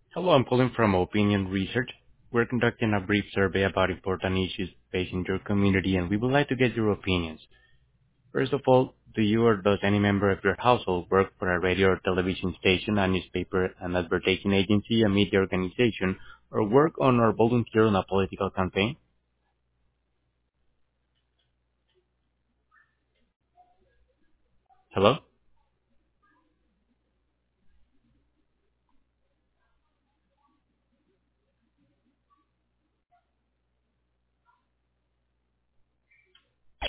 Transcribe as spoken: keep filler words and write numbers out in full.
Hello, I'm calling from Opinion Research. We're conducting a brief survey about important issues facing your community, and we would like to get your opinions. First of all, do you or does any member of your household work for a radio or television station, a newspaper, an advertising agency, a media organization, or work on or volunteer on a political campaign? Hello?